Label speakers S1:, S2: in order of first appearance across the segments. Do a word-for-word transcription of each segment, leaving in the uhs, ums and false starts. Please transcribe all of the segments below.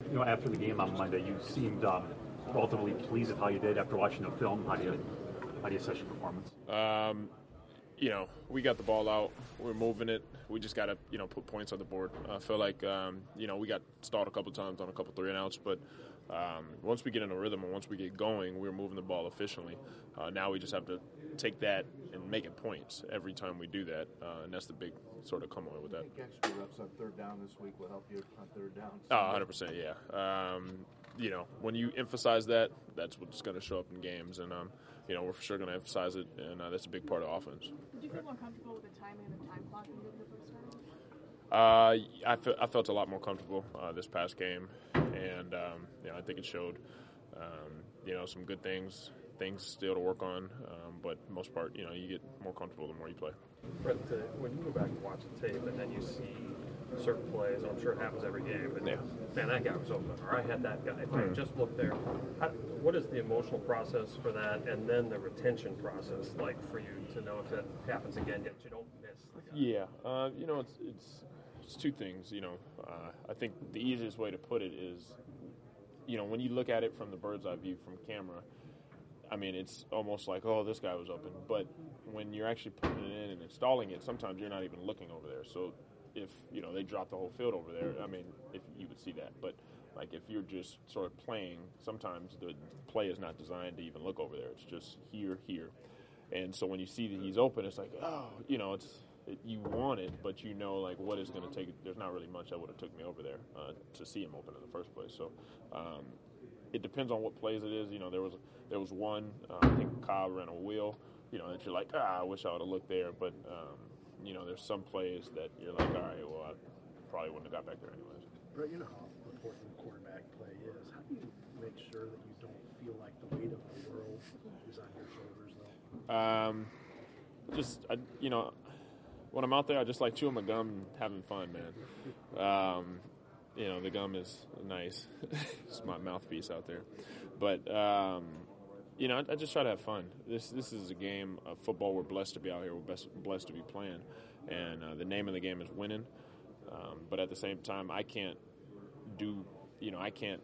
S1: You know, after the game on Monday, you seemed um, relatively pleased with how you did after watching the film. How do you how do you assess your performance?
S2: Um, you know, we got the ball out. We're moving it. We just got to, you know, put points on the board. I feel like, um, you know, we got stalled a couple times on a couple three and outs, but um, once we get in a rhythm and once we get going, we're moving the ball efficiently. Uh, now we just have to take that and make it points every time we do that, uh, and that's the big sort of come away with that.
S3: I think extra reps on third down this week will help you on third down.
S2: Oh, one hundred percent, yeah. Um, you know, when you emphasize that, that's what's going to show up in games, and um, you know, we're for sure going to emphasize it, and uh, that's a big part of offense.
S4: Did you feel more comfortable with the timing and the time clock when you did the first time?
S2: Uh, I, fe- I felt a lot more comfortable uh, this past game, and um, you know, I think it showed. Um, you know, some good things, things still to work on, um, but most part, you know, you get more comfortable the more you play.
S5: Brett, uh, when you go back and watch the tape, and then you see certain plays, and I'm sure it happens every game, but
S2: yeah.
S5: man, that guy was open, or I had that guy. If
S2: mm-hmm.
S5: I just look there, how, what is the emotional process for that, and then the retention process like for you to know if that happens again, yet you don't miss the guy?
S2: Yeah, uh, you know, it's, it's it's two things. You know, uh, I think the easiest way to put it is, you know, when you look at it from the bird's eye view from camera, I mean, it's almost like, oh, this guy was open. But when you're actually putting it in and installing it, sometimes you're not even looking over there. So if, you know, they drop the whole field over there, I mean, if you would see that. But, like, if you're just sort of playing, sometimes the play is not designed to even look over there. It's just here, here. And so when you see that he's open, it's like, oh, you know, it's it, you want it, but you know, like, what is going to take it. There's not really much that would have took me over there uh, to see him open in the first place. So um, it depends on what plays it is. You know, there was there was one, uh, I think Cobb ran a wheel, you know, that you're like, ah, I wish I would have looked there. But, um, you know, there's some plays that you're like, all right, well, I probably wouldn't have got back there anyways.
S6: Brett, you know how important quarterback play is. How do you make sure that you don't feel like the weight of the world is on your shoulders, though?
S2: Um, just, I, you know, when I'm out there, I just like chewing my gum and having fun, man. Um, you know, the gum is nice. It's my mouthpiece out there. But, um, you know, I, I just try to have fun. This this is a game of football. We're blessed to be out here. We're blessed, blessed to be playing. And uh, the name of the game is winning. Um, but at the same time, I can't do, you know, I can't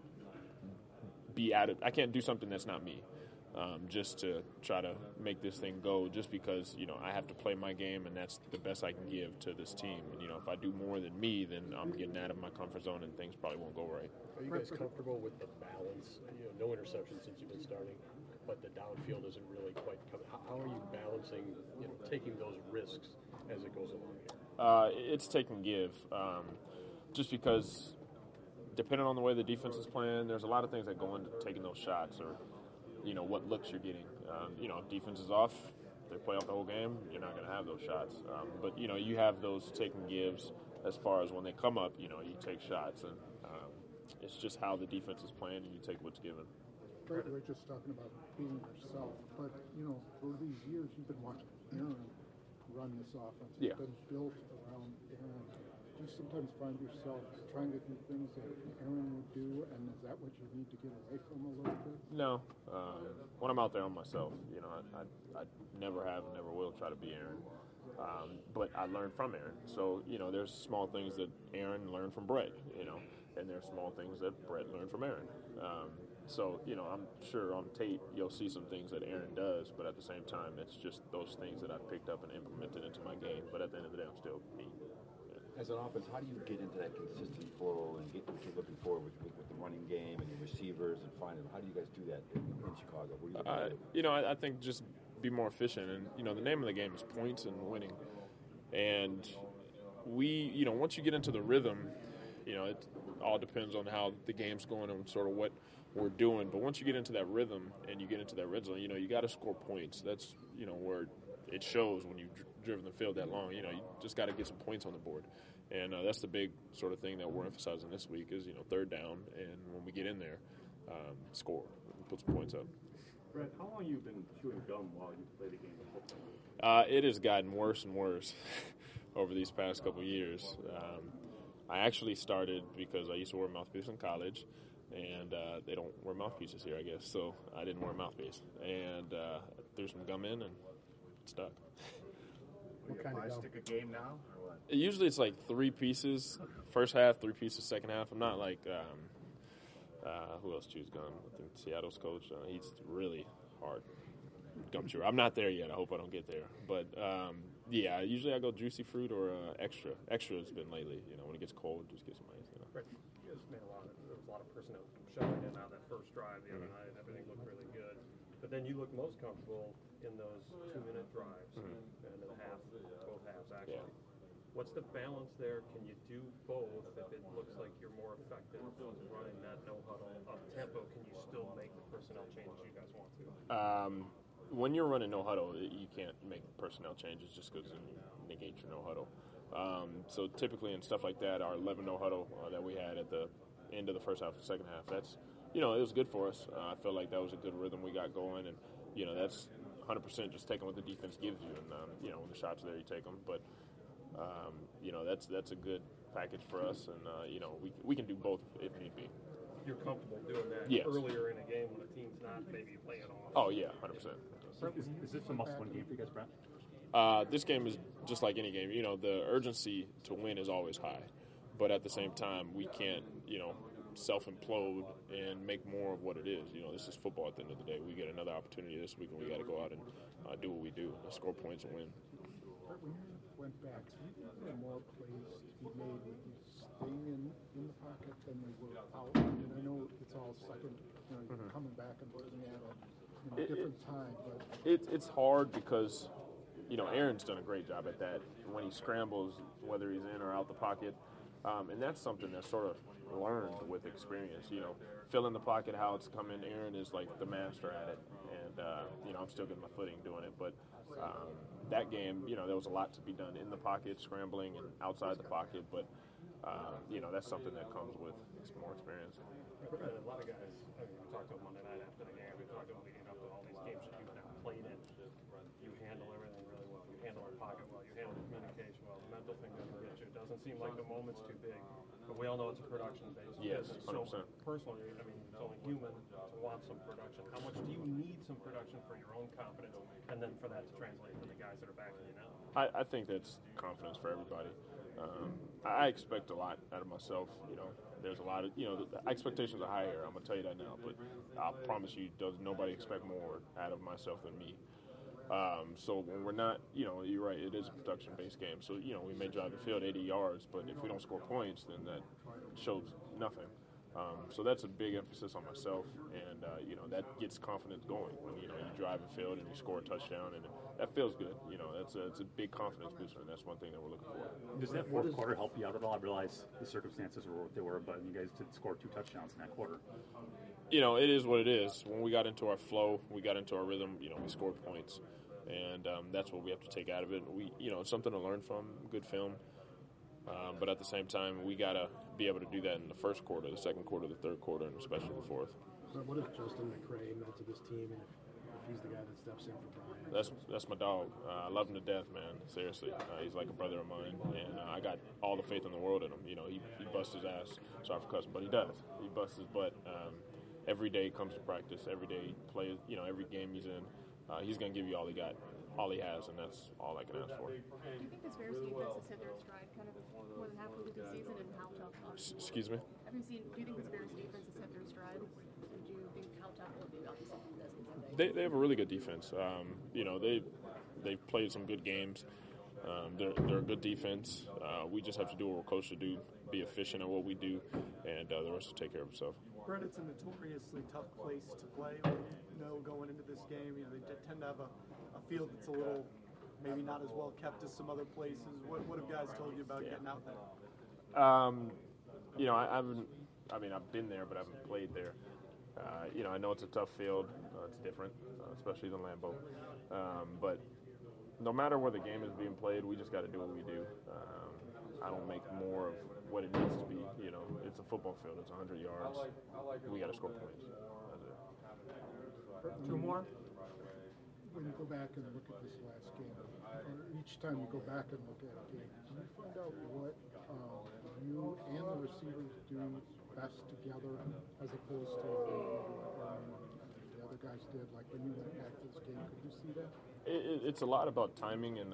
S2: be out of, I can't do something that's not me. Um, just to try to make this thing go, just because, you know, I have to play my game, and that's the best I can give to this team. And, you know, if I do more than me, then I'm getting out of my comfort zone and things probably won't go right.
S7: Are you guys comfortable with the balance? You know, no interceptions since you've been starting, but the downfield isn't really quite coming. How, how are you balancing, you know, taking those risks as it goes along here?
S2: Uh, it's take and give. Um, just because, depending on the way the defense is playing, there's a lot of things that go into taking those shots, or you know, what looks you're getting. Um, you know, if defense is off, they play off the whole game, you're not going to have those shots. Um, but, you know, you have those take and gives as far as when they come up, you know, you take shots. And um, it's just how the defense is playing, and you take what's given.
S6: Right, we're just talking about being yourself. But, you know, for these years, you've been watching Aaron run this offense. It's
S2: Yeah.
S6: been built around Aaron. Do you sometimes find yourself trying to do things that Aaron would do, and is that what you need to get away from a little bit?
S2: No. Um, when I'm out there on myself, you know, I, I, I never have and never will try to be Aaron. Um, but I learned from Aaron. So, you know, there's small things that Aaron learned from Brett, you know, and there's small things that Brett learned from Aaron. Um, so, you know, I'm sure on tape you'll see some things that Aaron does, but at the same time, it's just those things that I've picked up and implemented into my game. But at the end of the day, I'm still me.
S3: As an offense, how do you get into that consistent flow and get what you're looking for with, with, with the running game and your receivers and finding them? How do you guys do that in, in Chicago? What do you,
S2: uh, you know, I, I think just be more efficient. And, you know, the name of the game is points and winning. And we, you know, once you get into the rhythm, you know, it all depends on how the game's going and sort of what we're doing. But once you get into that rhythm and you get into that red zone, you know, you got to score points. That's, you know, where it shows when you've driven the field that long. You know, you just got to get some points on the board. And uh, that's the big sort of thing that we're emphasizing this week is, you know, third down. And when we get in there, um, score, put some points up.
S1: Brett, how long have you been chewing gum while you play the game of football?
S2: Uh, it has gotten worse and worse over these past couple of years. Um, I actually started because I used to wear a mouthpiece in college, and uh, they don't wear mouthpieces here, I guess. So I didn't wear a mouthpiece. And uh, threw some gum in and it stuck.
S6: what kind of gum?
S3: Stick a game now, or what?
S2: Usually it's like three pieces, first half, three pieces, second half. I'm not like um, uh, who else chews gum? I think Seattle's coach. Uh, he's really hard gum chewer. I'm not there yet. I hope I don't get there. But um, yeah, usually I go juicy fruit or uh, extra. Extra has been lately. You know, when it gets cold, just get some ice. You know.
S5: Right. You guys made a lot of, there was a lot of personnel showing in on that first drive the other night, and everything looked really good. But then you look most comfortable in those two-minute drives,
S2: Mm-hmm.
S5: and in the half, both halves actually.
S2: Yeah.
S5: What's the balance there? Can you do both? If it looks like you're more effective running that no huddle up tempo, can you still make the personnel changes you guys want to?
S2: Um, when you're running no huddle, you can't make personnel changes just because you negate your no huddle. Um, so typically in stuff like that, our eleven no huddle uh, that we had at the end of the first half, the second half, that's, you know, it was good for us. Uh, I felt like that was a good rhythm we got going, and you know, that's one hundred percent just taking what the defense gives you, and um, you know, when the shots are there, you take them. But um, you know, that's that's a good package for us, and uh, you know, we we can do both if need be.
S5: You're comfortable doing that
S2: Yes.
S5: earlier in a game when the team's not maybe laying off?
S2: Oh yeah, one hundred percent.
S1: Is, is this a must-win game for you guys, Brent?
S2: Uh, this game is just like any game. You know, the urgency to win is always high, but at the same time, we can't, you know, self-implode and make more of what it is. You know, this is football at the end of the day. We get another opportunity this week, and we got to go out and uh, do what we do, score points and win.
S6: But when you went back, do you think there were more plays to be made with you staying in, in the pocket than they were out? And I know it's all second, you know, you're coming back and looking at it in a
S2: It-
S6: different time, but
S2: It, it's hard because, you know, Aaron's done a great job at that when he scrambles, whether he's in or out the pocket. Um, and that's something that's sort of learned with experience. You know, fill in the pocket, how it's coming. Aaron is like the master at it. And, uh, you know, I'm still getting my footing doing it. But um, that game, you know, there was a lot to be done in the pocket, scrambling, and outside the pocket. But, uh, you know, that's something that comes with some more experience.
S5: A lot of guys, I mean, we talked to them Monday night after the game, we talked to them leading up to all these games that you've now played in. You handle everything really well. You handle our pocket well. You handle the communication well. The mental thing doesn't get you. It doesn't seem like the moment's too big. But we all know it's a production-based
S2: Yes,
S5: business.
S2: one hundred percent.
S5: So personally, I mean, it's only human to want some production. How much do you need some production for your own confidence, and then for that to translate to the guys that are backing you now?
S2: I, I think that's confidence for everybody. Um, I expect a lot out of myself. You know, there's a lot of, you know, the, the expectations are higher. I'm gonna tell you that now, but I promise you, does nobody expect more out of myself than me. Um, so when we're not, you know, you're right. It is a production-based game. So you know, we may drive the field eighty yards, but if we don't score points, then that shows nothing. Um, so that's a big emphasis on myself, and uh, you know that gets confidence going when you know you drive the field and you score a touchdown, and that feels good. You know that's a, it's a big confidence booster, and that's one thing that we're looking for.
S1: Does that fourth quarter help you out at all? I realize the circumstances were what they were, but you guys did score two touchdowns in that quarter.
S2: You know, it is what it is. When we got into our flow, we got into our rhythm. You know, we scored points, and um, that's what we have to take out of it. We, you know, it's something to learn from. Good film. Um, but at the same time, we got to be able to do that in the first quarter, the second quarter, the third quarter, and especially the fourth.
S7: So what has Justin McCray meant to this team, and if, if he's the guy that steps in for Brian?
S2: That's that's my dog. Uh, I love him to death, man. Seriously, uh, he's like a brother of mine, and uh, I got all the faith in the world in him. You know, he, he busts his ass. Sorry for cussing, but he does. He busts his butt. Um, every day he comes to practice. Every day he plays. You know, every game he's in, uh, he's gonna give you all he got, all he has, and that's all I can ask for.
S4: Do you think this Bears defense has hit their stride kind of more than halfway through the season, and how tough?
S2: S- excuse me.
S4: Have you seen? Do you think this Bears defense has hit their stride? And do you think how tough will it be? Obviously, it doesn't Sunday.
S2: They, they have a really good defense. Um, you know, they they've played some good games. Um, they're they're a good defense. Uh, we just have to do what we're coached to do, be efficient at what we do, and uh, the rest will take care of itself.
S8: Brent, it's a notoriously tough place to play. You know, going into this game, you know they t- tend to have a, a field that's a little maybe not as well kept as some other places. What, what have guys told you about
S2: Yeah.
S8: getting out there?
S2: Um, you know, I, I haven't. I mean, I've been there, but I haven't played there. Uh, you know, I know it's a tough field. Uh, it's different, uh, especially than Lambeau. Um, but no matter where the game is being played, we just got to do what we do. Um, I don't make more of what it needs to be. You know, it's a football field. It's one hundred yards. We got to score points. That's it.
S6: two more. When you go back and look at this last game, or each time you go back and look at a game, do you find out what uh, you and the receivers do best together, as opposed to what um, the other guys did? Like when you went back to this game, could you see that?
S2: It, it, it's a lot about timing and um,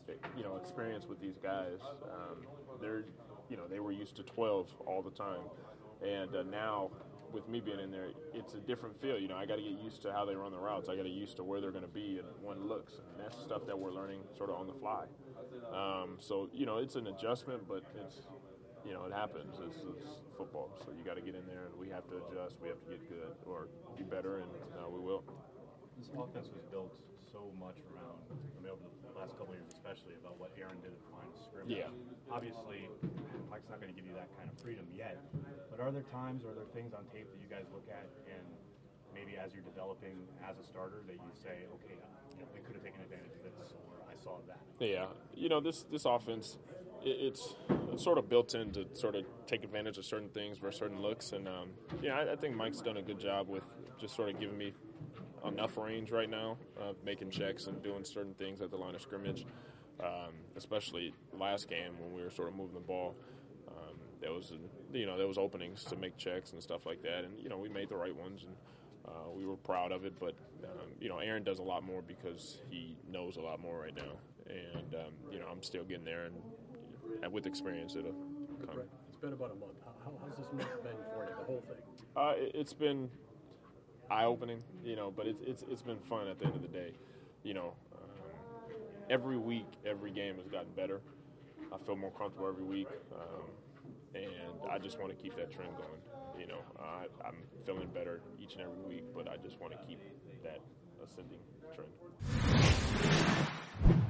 S2: you know, experience with these guys. Um, they're, you know, they were used to twelve all the time, and uh, now with me being in there, it's a different feel. You know, I got to get used to how they run the routes. I got to get used to where they're going to be and one looks, and that's stuff that we're learning sort of on the fly. Um, so you know, it's an adjustment, but it's, you know, it happens. It's, it's football, so you got to get in there, and we have to adjust. We have to get good or be better, and uh, we will.
S1: This offense was built so much around, I mean, over the last couple of years especially, about what Aaron did at the line of scrimmage.
S2: Yeah.
S1: Obviously, Mike's not going to give you that kind of freedom yet, but are there times, or are there things on tape that you guys look at and maybe as you're developing as a starter that you say, okay, you know, they could have taken advantage of this, or I saw that?
S2: Yeah. You know, this, this offense, it, it's sort of built in to sort of take advantage of certain things for certain looks. And, um, yeah, I, I think Mike's done a good job with just sort of giving me enough range right now, uh, making checks and doing certain things at the line of scrimmage, um, especially last game when we were sort of moving the ball. Um, there was, you know, there was openings to make checks and stuff like that, and you know, we made the right ones, and uh, we were proud of it. But um, you know, Aaron does a lot more because he knows a lot more right now, and um, you know, I'm still getting there, and, and with experience, it'll come.
S7: It's been about a month. How, how's this month been for you? The whole thing?
S2: Uh, it, it's been eye-opening, you know, but it's it's it's been fun at the end of the day. You know, um, every week, every game has gotten better. I feel more comfortable every week, um, and I just want to keep that trend going. You know, I, I'm feeling better each and every week, but I just want to keep that ascending trend.